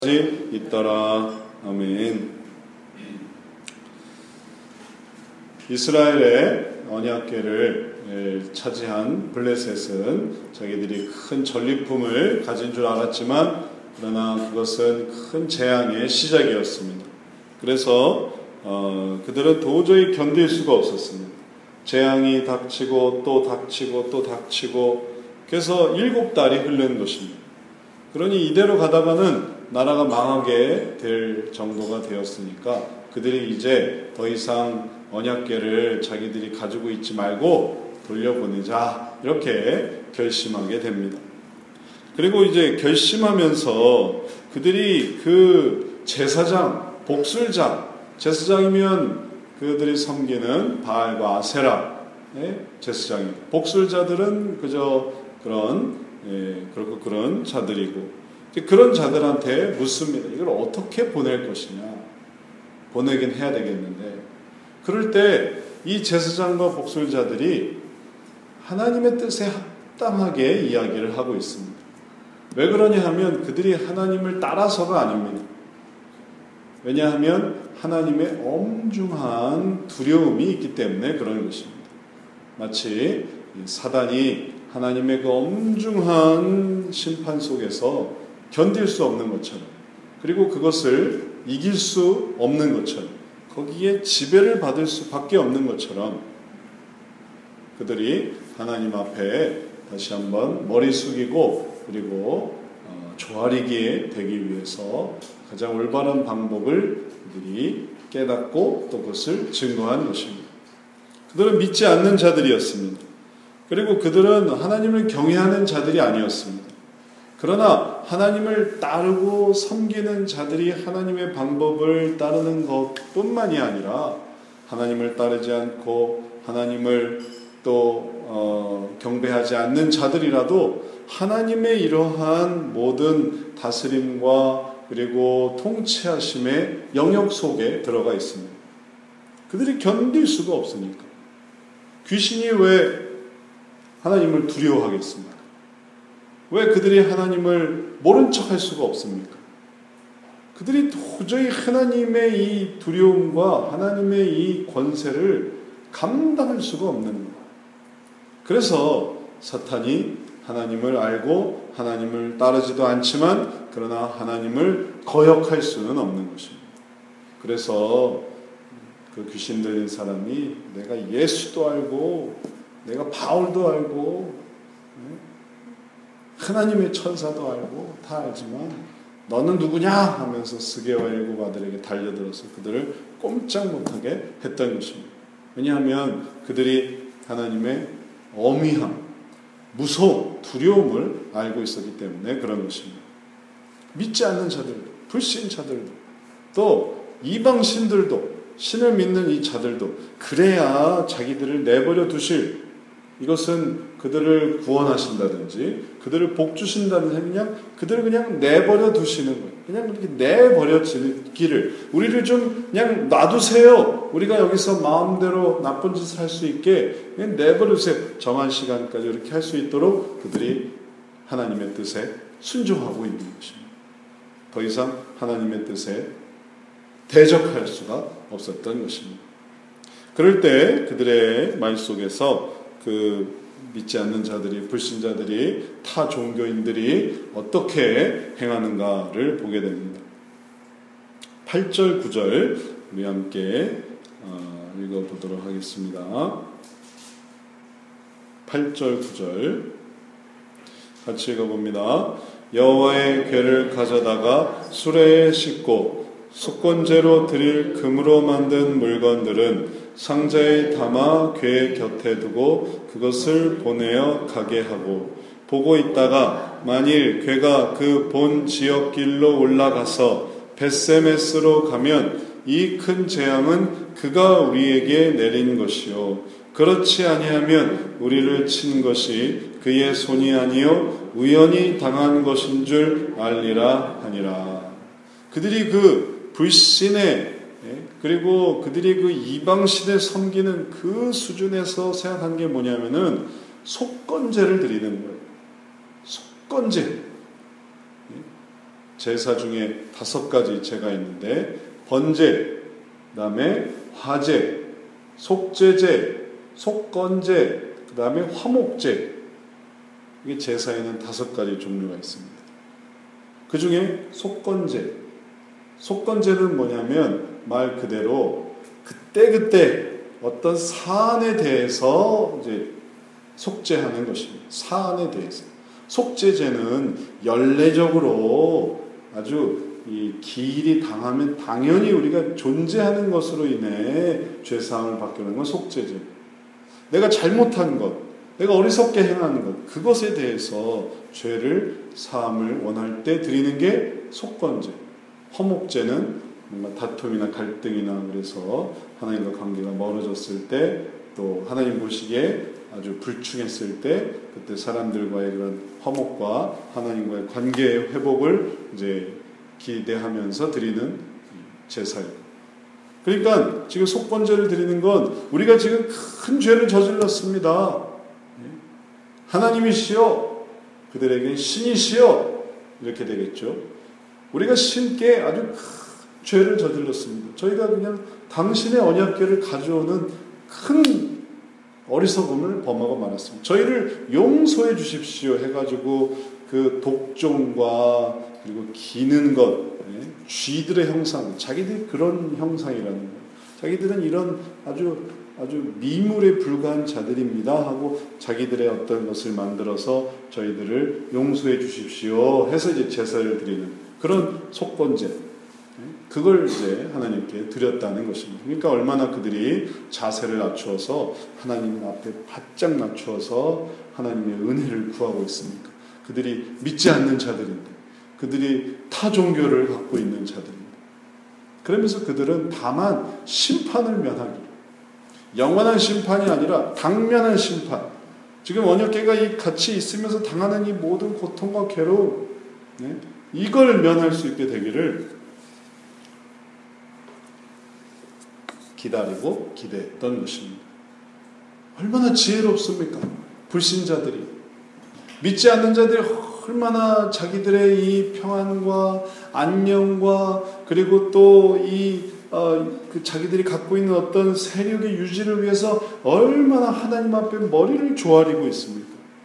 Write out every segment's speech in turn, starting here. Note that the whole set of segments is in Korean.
있더라. 아멘. 이스라엘의 언약궤를 차지한 블레셋은 자기들이 큰 전리품을 가진 줄 알았지만 그러나 그것은 큰 재앙의 시작이었습니다. 그래서 그들은 도저히 견딜 수가 없었습니다. 재앙이 닥치고 또 닥치고 또 닥치고 그래서 7달이 흐르는 것입니다. 그러니 이대로 가다가는 나라가 망하게 될 정도가 되었으니까 그들이 이제 더 이상 언약궤를 자기들이 가지고 있지 말고 돌려보내자 이렇게 결심하게 됩니다. 그리고 이제 결심하면서 그들이 그 제사장, 복술자, 제사장이면 그들이 섬기는 바알과 아세라의 제사장이고 복술자들은 그저 그런 자들이고 그런 자들한테 묻습니다. 이걸 어떻게 보낼 것이냐. 보내긴 해야 되겠는데 그럴 때 이 제사장과 복술자들이 하나님의 뜻에 합당하게 이야기를 하고 있습니다. 왜 그러냐 하면 그들이 하나님을 따라서가 아닙니다. 왜냐하면 하나님의 엄중한 두려움이 있기 때문에 그런 것입니다. 마치 사단이 하나님의 그 엄중한 심판 속에서 견딜 수 없는 것처럼 그리고 그것을 이길 수 없는 것처럼 거기에 지배를 받을 수밖에 없는 것처럼 그들이 하나님 앞에 다시 한번 머리 숙이고 그리고 조아리게 되기 위해서 가장 올바른 방법을 그들이 깨닫고 또 그것을 증거한 것입니다. 그들은 믿지 않는 자들이었습니다. 그리고 그들은 하나님을 경외하는 자들이 아니었습니다. 그러나 하나님을 따르고 섬기는 자들이 하나님의 방법을 따르는 것뿐만이 아니라 하나님을 따르지 않고 하나님을 또 경배하지 않는 자들이라도 하나님의 이러한 모든 다스림과 그리고 통치하심의 영역 속에 들어가 있습니다. 그들이 견딜 수가 없으니까. 귀신이 왜 하나님을 두려워하겠습니까? 왜 그들이 하나님을 모른 척할 수가 없습니까? 그들이 도저히 하나님의 이 두려움과 하나님의 이 권세를 감당할 수가 없는 거예요. 그래서 사탄이 하나님을 알고 하나님을 따르지도 않지만 그러나 하나님을 거역할 수는 없는 것입니다. 그래서 그 귀신 들린 사람이 내가 예수도 알고 내가 바울도 알고 하나님의 천사도 알고 다 알지만 너는 누구냐 하면서 스게와 일곱 아들에게 달려들어서 그들을 꼼짝 못하게 했던 것입니다. 왜냐하면 그들이 하나님의 어미함, 무서움, 두려움을 알고 있었기 때문에 그런 것입니다. 믿지 않는 자들도, 불신자들도, 또 이방신들도, 신을 믿는 이 자들도 그래야 자기들을 내버려 두실 이것은 그들을 구원하신다든지 그들을 복 주신다든지 그냥 그들을 그냥 내버려 두시는 거예요. 그냥 그렇게 내버려지기를 우리를 좀 그냥 놔두세요. 우리가 여기서 마음대로 나쁜 짓을 할 수 있게 그냥 내버려 두세요. 정한 시간까지 이렇게 할 수 있도록 그들이 하나님의 뜻에 순종하고 있는 것입니다. 더 이상 하나님의 뜻에 대적할 수가 없었던 것입니다. 그럴 때 그들의 말 속에서 그 믿지 않는 자들이 불신자들이 타 종교인들이 어떻게 행하는가를 보게 됩니다. 8절 9절 우리 함께 읽어보도록 하겠습니다. 8절 9절 같이 읽어봅니다. 여호와의 궤를 가져다가 수레에 싣고 속건제로 드릴 금으로 만든 물건들은 상자에 담아 궤 곁에 두고 그것을 보내어 가게 하고 보고 있다가 만일 궤가 그 본 지역 길로 올라가서 벳세메스로 가면 이 큰 재앙은 그가 우리에게 내린 것이요 그렇지 아니하면 우리를 친 것이 그의 손이 아니요 우연히 당한 것인 줄 알리라 하니라. 그들이 그 불신의 그리고 그들이 그 이방신을 섬기는 그 수준에서 생각한 게 뭐냐면은 속건제를 드리는 거예요. 속건제. 제사 중에 5가지 제가 있는데 번제, 그 다음에 화제, 속제제, 속건제, 그 다음에 화목제. 이게 제사에는 5가지 종류가 있습니다. 그 중에 속건제. 속건제는 뭐냐면 말 그대로 그때그때 어떤 사안에 대해서 이제 속죄하는 것입니다. 사안에 대해서. 속죄제는 연례적으로 아주 이 기일이 당하면 당연히 우리가 존재하는 것으로 인해 죄사함을 받게 하는 건 속죄제. 내가 잘못한 것, 내가 어리석게 행한 것, 그것에 대해서 죄를 사함을 원할 때 드리는 게 속건제. 화목제는 뭔가 다툼이나 갈등이나 그래서 하나님과 관계가 멀어졌을 때, 또 하나님 보시기에 아주 불충했을 때, 그때 사람들과의 그런 화목과 하나님과의 관계의 회복을 이제 기대하면서 드리는 제사예요. 그러니까 지금 속건제를 드리는 건 우리가 지금 큰 죄를 저질렀습니다. 하나님이시여, 그들에겐 신이시여, 이렇게 되겠죠. 우리가 신께 아주 큰 죄를 저질렀습니다. 저희가 그냥 당신의 언약궤를 가져오는 큰 어리석음을 범하고 말았습니다. 저희를 용서해 주십시오 해가지고 그 독종과 그리고 기는 것, 쥐들의 형상, 자기들이 그런 형상이라는 거예요. 자기들은 이런 아주 미물에 불과한 자들입니다 하고 자기들의 어떤 것을 만들어서 저희들을 용서해 주십시오 해서 이제 제사를 드리는 그런 속건제, 그걸 이제 하나님께 드렸다는 것입니다. 그러니까 얼마나 그들이 자세를 낮추어서 하나님 앞에 바짝 낮추어서 하나님의 은혜를 구하고 있습니까? 그들이 믿지 않는 자들인데, 그들이 타 종교를 갖고 있는 자들입니다. 그러면서 그들은 다만 심판을 면하기로, 영원한 심판이 아니라 당면한 심판, 지금 언약궤가 같이 있으면서 당하는 이 모든 고통과 괴로움, 이걸 면할 수 있게 되기를 기다리고 기대했던 것입니다. 얼마나 지혜롭습니까? 불신자들이, 믿지 않는 자들이 얼마나 자기들의 이 평안과 안녕과 그리고 또 그 자기들이 갖고 있는 어떤 세력의 유지를 위해서 얼마나 하나님 앞에 머리를 조아리고 있습니까?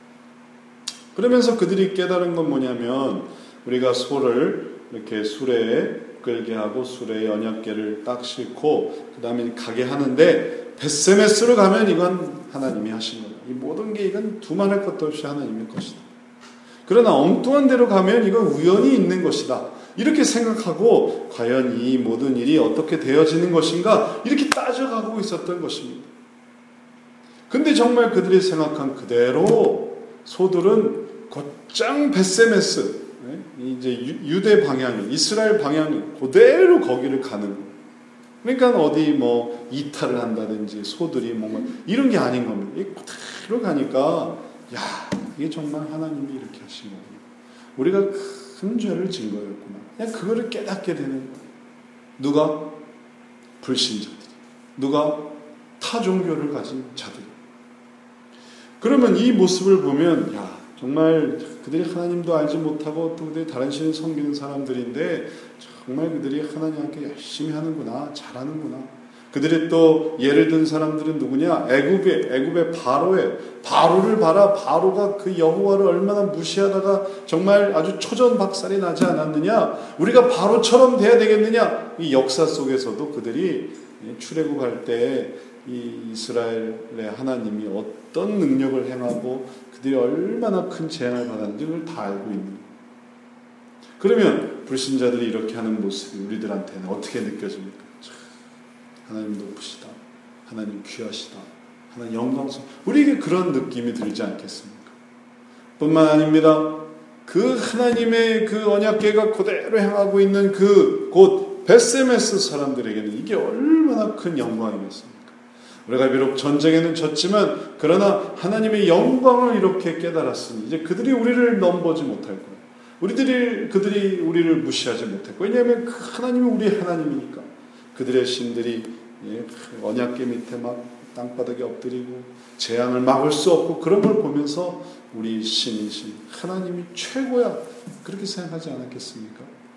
그러면서 그들이 깨달은 건 뭐냐면, 우리가 소를 이렇게 수레에 끌게 하고 수레에 언약궤를 딱 싣고 그 다음에 가게 하는데, 벳세메스로 가면 이건 하나님이 하신 거다. 이 모든 게 이건 두말할 것도 없이 하나님의 것이다. 그러나 엉뚱한 데로 가면 이건 우연히 있는 것이다. 이렇게 생각하고 과연 이 모든 일이 어떻게 되어지는 것인가 이렇게 따져가고 있었던 것입니다. 근데 정말 그들이 생각한 그대로 소들은 곧장 벳세메스, 이제 유대 방향이, 이스라엘 방향이 그대로 거기를 가는 거예요. 그러니까 어디 뭐 이탈을 한다든지 소들이 뭔가 이런 게 아닌 겁니다. 그대로 가니까 이게 정말 하나님이 이렇게 하신 거구나. 우리가 큰 죄를 진 거였구나. 그냥 그거를 깨닫게 되는 거예요. 누가? 불신자들이. 누가? 타 종교를 가진 자들이. 그러면 이 모습을 보면 정말 그들이 하나님도 알지 못하고 또 그들이 다른 신을 섬기는 사람들인데 정말 그들이 하나님께 열심히 하는구나, 잘하는구나. 그들이 또 예를 든 사람들은 누구냐? 애굽의 바로를 봐라. 바로가 그 여호와를 얼마나 무시하다가 정말 아주 초전박살이 나지 않았느냐? 우리가 바로처럼 돼야 되겠느냐? 이 역사 속에서도 그들이 출애굽할 때 이 이스라엘의 하나님이 어떤 능력을 행하고 그들이 얼마나 큰 재앙을 받았는지 그걸 다 알고 있는 거예요. 그러면 불신자들이 이렇게 하는 모습이 우리들한테는 어떻게 느껴집니까? 하나님 높으시다, 하나님 귀하시다, 하나님 영광스러워, 우리에게 그런 느낌이 들지 않겠습니까? 뿐만 아닙니다. 그 하나님의 그 언약궤가 그대로 행하고 있는 그 곳 벳세메스 사람들에게는 이게 얼마나 큰 영광이겠습니까? 우리가 비록 전쟁에는 졌지만 그러나 하나님의 영광을 이렇게 깨달았으니 이제 그들이 우리를 넘보지 못할 거예요. 그들이 우리를 무시하지 못했고, 왜냐하면 그 하나님이 우리의 하나님이니까. 그들의 신들이 언약궤 밑에 막 땅바닥에 엎드리고 재앙을 막을 수 없고 그런 걸 보면서 우리 신이신 하나님이 최고야, 그렇게 생각하지 않았겠습니까?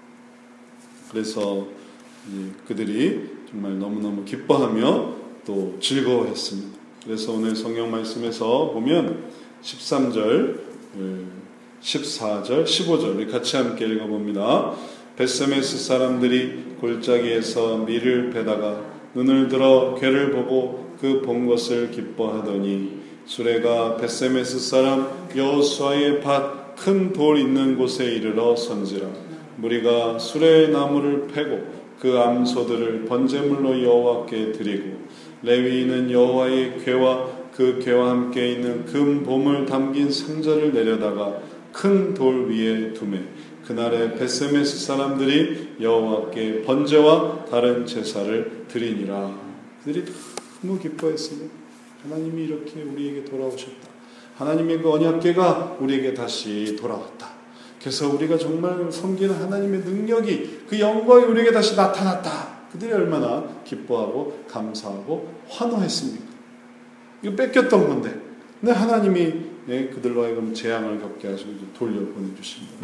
그래서 그들이 정말 너무너무 기뻐하며 또 즐거워했습니다. 그래서 오늘 성경 말씀에서 보면 13절, 14절, 15절 같이 함께 읽어봅니다. 벳세메스 사람들이 골짜기에서 밀을 베다가 눈을 들어 괴를 보고 그 본 것을 기뻐하더니 수레가 벳세메스 사람 여호수아의 밭 큰 돌 있는 곳에 이르러 선지라. 무리가 수레의 나무를 패고 그 암소들을 번제물로 여호와께 드리고 레위인은 여호와의 궤와 그 궤와 함께 있는 금 보물 담긴 상자를 내려다가 큰 돌 위에 두매 그날에 벳세메스 사람들이 여호와께 번제와 다른 제사를 드리니라. 그들이 너무 기뻐했습니다. 하나님이 이렇게 우리에게 돌아오셨다. 하나님의 그 언약궤가 우리에게 다시 돌아왔다. 그래서 우리가 정말 섬기는 하나님의 능력이, 그 영광이 우리에게 다시 나타났다. 그들이 얼마나 기뻐하고 감사하고 환호했습니까? 이거 뺏겼던 건데, 근데 하나님이 그들로 하여금 재앙을 겪게 하시고 돌려보내주십니다.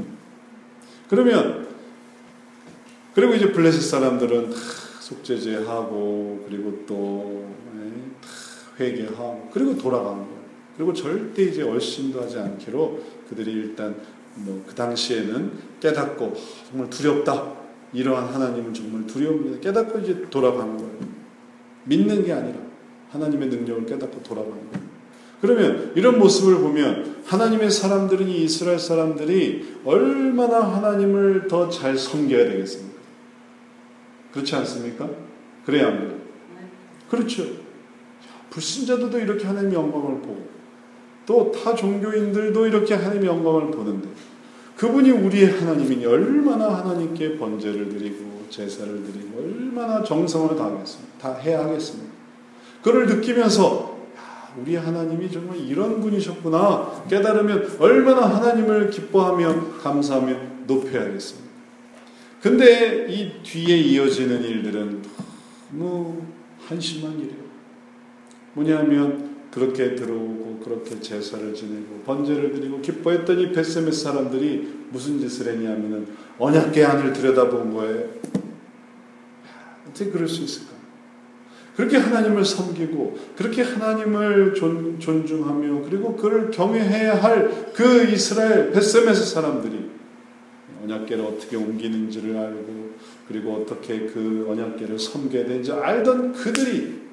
그리고 이제 블레셋 사람들은 속죄제하고 그리고 또 회개하고 그리고 돌아가는 거예요. 그리고 절대 이제 얼씬도 하지 않기로 그들이 일단 그 당시에는 깨닫고 정말 두렵다. 이러한 하나님은 정말 두려움입니다. 깨닫고 이제 돌아가는 거예요. 믿는 게 아니라 하나님의 능력을 깨닫고 돌아가는 거예요. 그러면 이런 모습을 보면 하나님의 사람들은, 이 이스라엘 사람들이 얼마나 하나님을 더 잘 섬겨야 되겠습니까? 그렇지 않습니까? 그래야 안 돼요. 그렇죠. 불신자들도 이렇게 하나님의 영광을 보고 또 타 종교인들도 이렇게 하나님의 영광을 보는데 그분이 우리의 하나님이니 얼마나 하나님께 번제를 드리고 제사를 드리고 얼마나 정성을 다 해야 하겠습니까? 그걸 느끼면서 우리 하나님이 정말 이런 분이셨구나 깨달으면 얼마나 하나님을 기뻐하며 감사하며 높여야겠습니까? 근데 이 뒤에 이어지는 일들은 너무 한심한 일이에요. 뭐냐면 그렇게 들어오고 그렇게 제사를 지내고 번제를 드리고 기뻐했더니 벳세메스 사람들이 무슨 짓을 했냐면은 언약궤 안을 들여다본 거예요. 어떻게 그럴 수 있을까? 그렇게 하나님을 섬기고 그렇게 하나님을 존중하며 그리고 그를 경외해야 할 그 이스라엘 벳세메스 사람들이 언약궤를 어떻게 옮기는지를 알고 그리고 어떻게 그 언약궤를 섬겨야 되는지 알던 그들이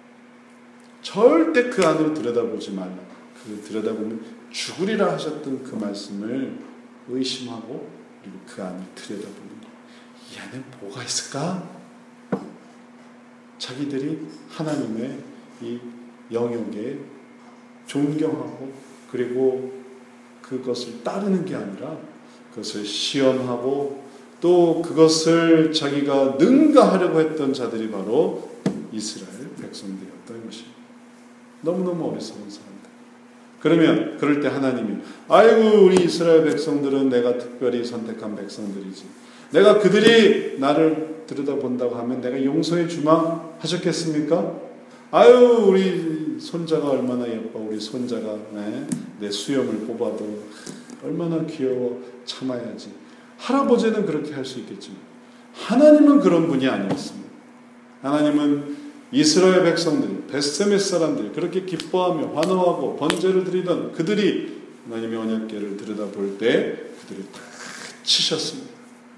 절대 그 안으로 들여다보지 말라. 그 들여다보면 죽으리라 하셨던 그 말씀을 의심하고 그리고 그 안을 들여다보는 이 안에 뭐가 있을까? 자기들이 하나님의 이 영역에 존경하고 그리고 그것을 따르는 게 아니라 그것을 시험하고 또 그것을 자기가 능가하려고 했던 자들이 바로 이스라엘 백성들이었던 것입니다. 너무너무 어리석은 사람들. 그러면 그럴 때 하나님이 아이고 우리 이스라엘 백성들은 내가 특별히 선택한 백성들이지. 내가 그들이 나를 들여다본다고 하면 내가 용서해 주마 하셨겠습니까? 아유 우리 손자가 얼마나 예뻐. 우리 손자가 내 수염을 뽑아도 얼마나 귀여워. 참아야지. 할아버지는 그렇게 할 수 있겠지만 하나님은 그런 분이 아니었습니다. 하나님은 이스라엘 백성들이 벳세메스 사람들이 그렇게 기뻐하며 환호하고 번제를 드리던 그들이 하나님의 언약궤를 들여다볼 때 그들이 다 치셨습니다.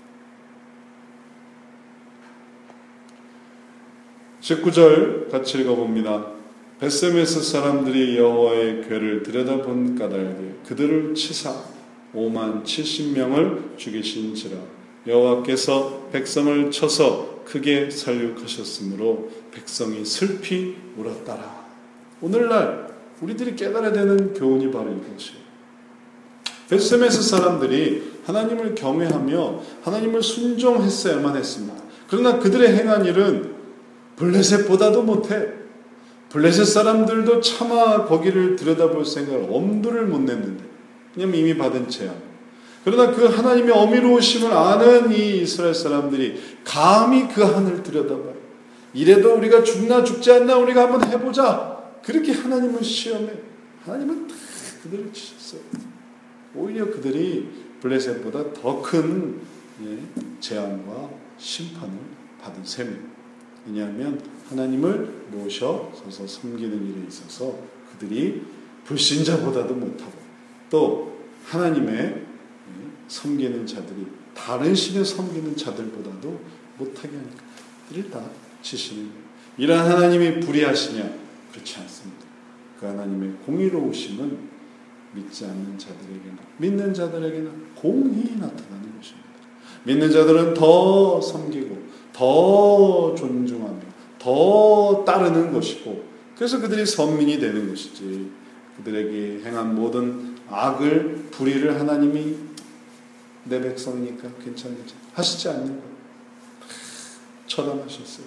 19절 같이 읽어봅니다. 벳세메스 사람들이 여호와의 궤를 들여다본 까닭에 그들을 치사 5만 70명을 죽이신지라. 여호와께서 백성을 쳐서 크게 살육하셨으므로 백성이 슬피 울었더라. 오늘날 우리들이 깨달아야 되는 교훈이 바로 이것이에요. 벳세메스 사람들이 하나님을 경외하며 하나님을 순종했어야만 했습니다. 그러나 그들의 행한 일은 블레셋보다도 못해. 블레셋 사람들도 차마 거기를 들여다볼 생각을 엄두를 못 냈는데 왜냐하면 이미 받은 재앙. 그러나 그 하나님의 어미로우심을 아는 이 이스라엘 사람들이 감히 그 하늘을 들여다봐요. 이래도 우리가 죽나 죽지 않나 우리가 한번 해보자. 그렇게 하나님을 시험해. 하나님은 다 그들을 치셨어요. 오히려 그들이 블레셋보다 더 큰 재앙과 심판을 받은 셈입니다. 왜냐하면 하나님을 모셔서서 섬기는 일에 있어서 그들이 불신자보다도 못하고 또 하나님의 섬기는 자들이 다른 신을 섬기는 자들보다도 못하게 하니까 그들을 다 치시는 거예요. 이러한 하나님이 불의하시냐? 그렇지 않습니다. 그 하나님의 공의로우심은 믿지 않는 자들에게나 믿는 자들에게나 공히 나타나는 것입니다. 믿는 자들은 더 섬기고 더 존중하며 더 따르는 것이고 그래서 그들이 선민이 되는 것이지 그들에게 행한 모든 악을 불의를 하나님이 내 백성이니까 괜찮겠지 하시지 않는 거예요. 처단하셨어요.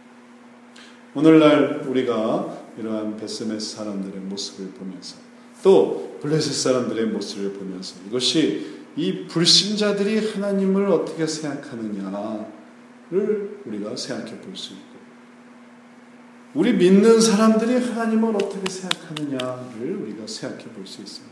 오늘날 우리가 이러한 베스메스 사람들의 모습을 보면서 또 블레셋 사람들의 모습을 보면서 이것이 이 불신자들이 하나님을 어떻게 생각하느냐를 우리가 생각해 볼 수 있고 우리 믿는 사람들이 하나님을 어떻게 생각하느냐를 우리가 생각해 볼 수 있습니다.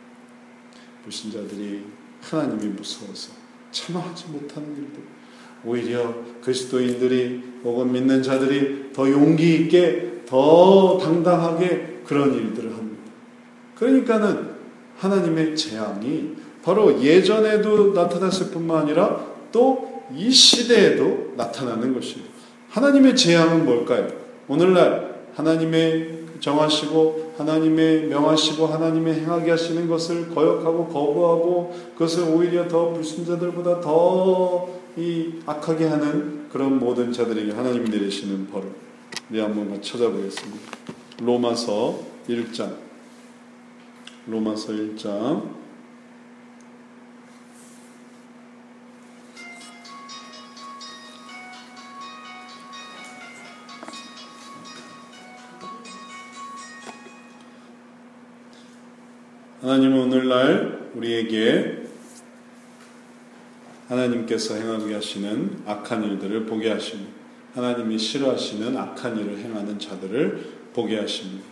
불신자들이 하나님이 무서워서 참아하지 못하는 일들 오히려 그리스도인들이 혹은 믿는 자들이 더 용기 있게 더 당당하게 그런 일들을 합니다. 그러니까는 하나님의 재앙이 바로 예전에도 나타났을 뿐만 아니라 또 이 시대에도 나타나는 것입니다. 하나님의 재앙은 뭘까요? 오늘날 하나님의 정하시고 하나님의 명하시고 하나님의 행하게 하시는 것을 거역하고 거부하고 그것을 오히려 더 불신자들보다 더 이 악하게 하는 그런 모든 자들에게 하나님이 내리시는 벌을 우리 한번 찾아보겠습니다. 로마서 1장 하나님은 오늘날 우리에게 하나님께서 행하게 하시는 악한 일들을 보게 하십니다. 하나님이 싫어하시는 악한 일을 행하는 자들을 보게 하십니다.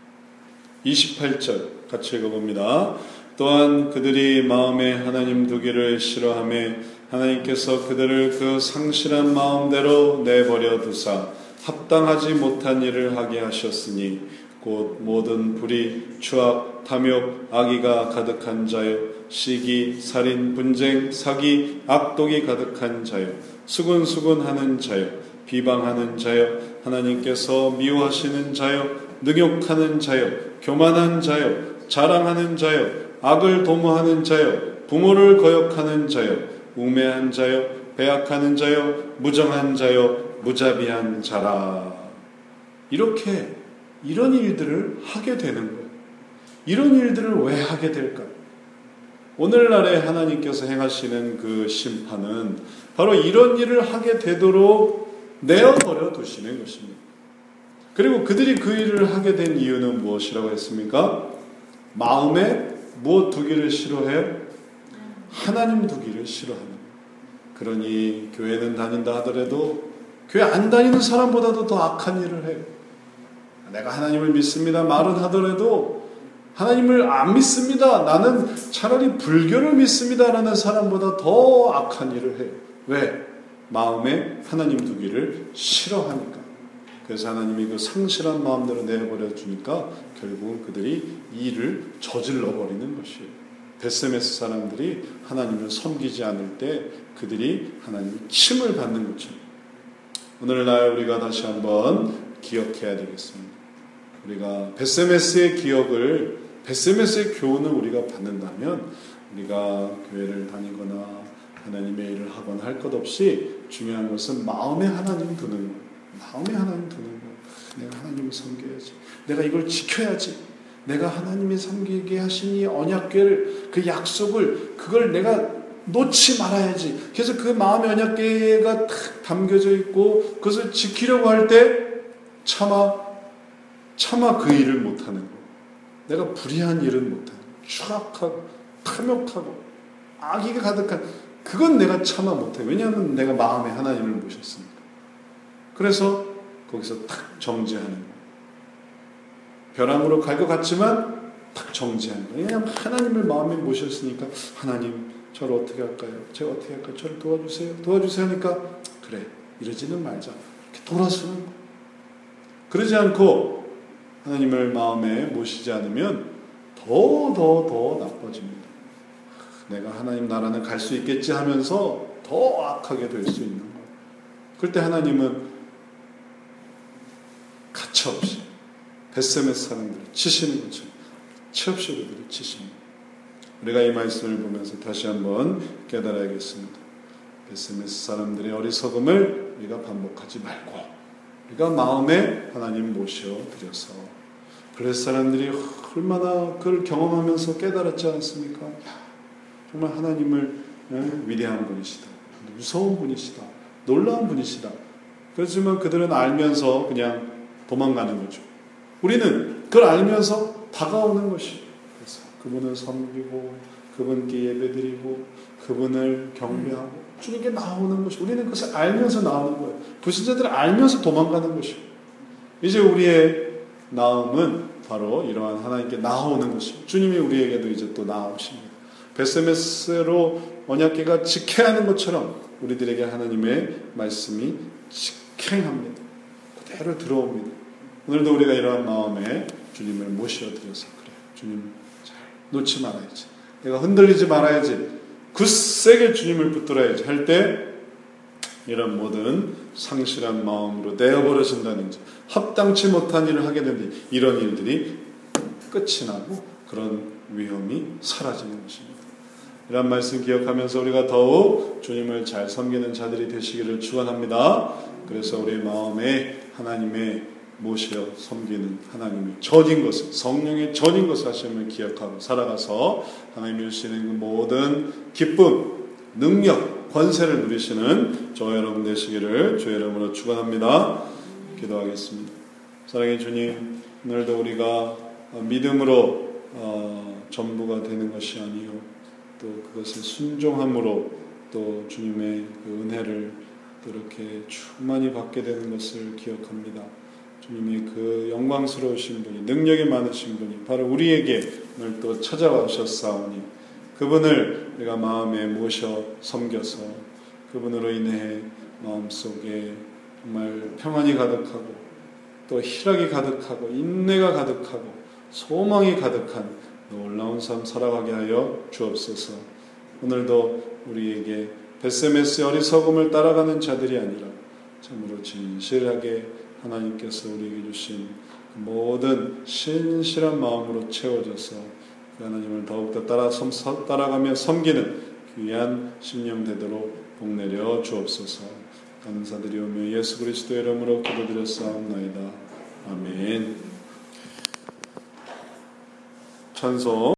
28절 같이 읽어봅니다. 또한 그들이 마음에 하나님 두기를 싫어하며 하나님께서 그들을 그 상실한 마음대로 내버려 두사 합당하지 못한 일을 하게 하셨으니 곧 모든 불의, 추악, 탐욕, 악의가 가득한 자요 시기, 살인, 분쟁, 사기, 악독이 가득한 자요 수군수군하는 자요 비방하는 자요 하나님께서 미워하시는 자요 능욕하는 자요 교만한 자요 자랑하는 자요 악을 도모하는 자요 부모를 거역하는 자요 우매한 자요 배약하는 자요 무정한 자요 무자비한 자라. 이렇게 이런 일들을 하게 되는 거예요. 이런 일들을 왜 하게 될까요? 오늘날에 하나님께서 행하시는 그 심판은 바로 이런 일을 하게 되도록 내어버려 두시는 것입니다. 그리고 그들이 그 일을 하게 된 이유는 무엇이라고 했습니까? 마음에 무엇 두기를 싫어해요? 하나님 두기를 싫어하는 거예요. 그러니 교회는 다닌다 하더라도 교회 안 다니는 사람보다도 더 악한 일을 해요. 내가 하나님을 믿습니다 말은 하더라도 하나님을 안 믿습니다. 나는 차라리 불교를 믿습니다 라는 사람보다 더 악한 일을 해요. 왜? 마음에 하나님 두기를 싫어하니까. 그래서 하나님이 그 상실한 마음대로 내버려 주니까 결국은 그들이 이 일을 저질러 버리는 것이에요. 베스메스 사람들이 하나님을 섬기지 않을 때 그들이 하나님의 침을 받는 것처럼 오늘날 우리가 다시 한번 기억해야 되겠습니다. 우리가 베스메스의 기억을 베스메스의 교훈을 우리가 받는다면 우리가 교회를 다니거나 하나님의 일을 하거나 할 것 없이 중요한 것은 마음에 하나님 두는 거예요. 마음에 하나님 두는 거예요. 내가 하나님을 섬겨야지. 내가 이걸 지켜야지. 내가 하나님이 섬기게 하신 이 언약궤를 그 약속을 그걸 내가 놓지 말아야지. 그래서 그 마음의 언약궤가 탁 담겨져 있고 그것을 지키려고 할 때 차마 그 일을 못하는 거. 내가 불의한 일은 못하는 거. 추악하고 탐욕하고 악의가 가득한 그건 내가 차마 못해. 왜냐하면 내가 마음에 하나님을 모셨으니까. 그래서 거기서 탁 정지하는 거예요. 벼랑으로 갈 것 같지만 탁 정지하는 거예요. 왜냐하면 하나님을 마음에 모셨으니까 하나님 저를 어떻게 할까요? 제가 어떻게 할까요? 저를 도와주세요. 도와주세요 하니까 그래, 이러지는 말자. 이렇게 돌아서는 거예요. 그러지 않고 하나님을 마음에 모시지 않으면 더 나빠집니다. 내가 하나님 나라는 갈 수 있겠지 하면서 더 악하게 될 수 있는 거예요. 그럴 때 하나님은 가차없이 벳세메스 사람들을 치시는 것처럼 치없이 우리들을 치십니다. 우리가 이 말씀을 보면서 다시 한번 깨달아야겠습니다. 벳세메스 사람들의 어리석음을 우리가 반복하지 말고 우리가 마음에 하나님 모셔드려서 블레셋 사람들이 얼마나 그걸 경험하면서 깨달았지 않습니까? 정말 하나님을 위대한 분이시다. 무서운 분이시다. 놀라운 분이시다. 그렇지만 그들은 알면서 그냥 도망가는 거죠. 우리는 그걸 알면서 다가오는 것이에요. 그래서 그분을 섬기고 그분께 예배드리고 그분을 경배하고 주님께 나오는 것이 우리는 그것을 알면서 나오는 거예요. 불신자들은 알면서 도망가는 것이에요. 이제 우리의 나음은 바로 이러한 하나님께 나오는 것이에요. 주님이 우리에게도 이제 또 나오십니다. 벳세메스로 언약궤가 직행하는 것처럼 우리들에게 하나님의 말씀이 직행합니다. 그대로 들어옵니다. 오늘도 우리가 이러한 마음에 주님을 모셔드려서 그래요. 주님 잘 놓지 말아야지. 내가 흔들리지 말아야지. 굳세게 주님을 붙들어야지 할 때 이런 모든 상실한 마음으로 내어버려진다든지 합당치 못한 일을 하게 되는데 이런 일들이 끝이 나고 그런 위험이 사라지는 것입니다. 이런 말씀 기억하면서 우리가 더욱 주님을 잘 섬기는 자들이 되시기를 축원합니다. 그래서 우리 마음에 하나님의 모셔 섬기는 하나님의 전인 것을 성령의 전인 것을 하심을 기억하고 살아가서 하나님이 주시는 그 모든 기쁨, 능력, 권세를 누리시는 저와 여러분 되시기를 주의 이름으로 축원합니다. 기도하겠습니다. 사랑의 주님, 오늘도 우리가 믿음으로 전부가 되는 것이 아니요 또 그것을 순종함으로 또 주님의 그 은혜를 또 이렇게 충만히 받게 되는 것을 기억합니다. 주님이 그 영광스러우신 분이 능력이 많으신 분이 바로 우리에게 오늘 또 찾아오셨사오니 그분을 우리가 마음에 모셔 섬겨서 그분으로 인해 마음속에 정말 평안이 가득하고 또 희락이 가득하고 인내가 가득하고 소망이 가득한 놀라운 삶 살아가게 하여 주옵소서. 오늘도 우리에게 벳세메스의 어리석음을 따라가는 자들이 아니라 참으로 진실하게 하나님께서 우리에게 주신 모든 신실한 마음으로 채워져서 그 하나님을 더욱더 따라가며 섬기는 귀한 심령 되도록 복내려 주옵소서. 감사드리오며 예수 그리스도의 이름으로 기도드렸사옵나이다. 아멘. 찬송